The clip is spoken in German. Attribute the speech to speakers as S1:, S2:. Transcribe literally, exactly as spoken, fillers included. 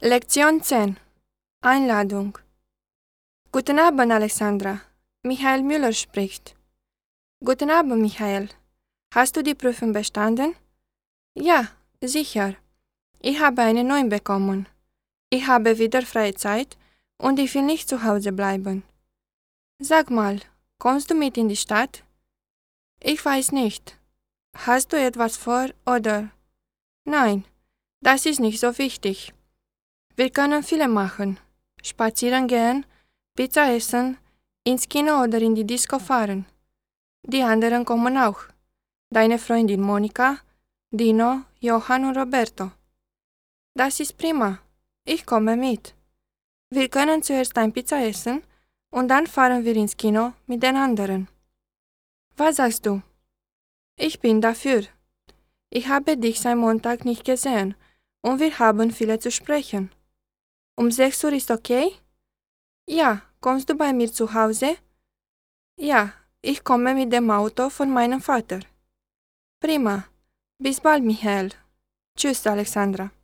S1: Lektion zehn. Einladung. Guten Abend, Alexandra. Michael Müller spricht. Guten Abend, Michael. Hast du die Prüfung bestanden? Ja, sicher. Ich habe eine neun bekommen. Ich habe wieder freie Zeit und ich will nicht zu Hause bleiben. Sag mal, kommst du mit in die Stadt? Ich weiß nicht. Hast du etwas vor, oder? Nein, das ist nicht so wichtig. Wir können viele machen. Spazieren gehen, Pizza essen, ins Kino oder in die Disco fahren. Die anderen kommen auch. Deine Freundin Monika, Dino, Johann und Roberto. Das ist prima. Ich komme mit. Wir können zuerst ein Pizza essen und dann fahren wir ins Kino mit den anderen. Was sagst du? Ich bin dafür. Ich habe dich seit Montag nicht gesehen und wir haben viele zu sprechen. Um sechs Uhr ist okay? Ja, kommst du bei mir zu Hause? Ja, ich komme mit dem Auto von meinem Vater. Prima. Bis bald, Michael. Tschüss, Alexandra.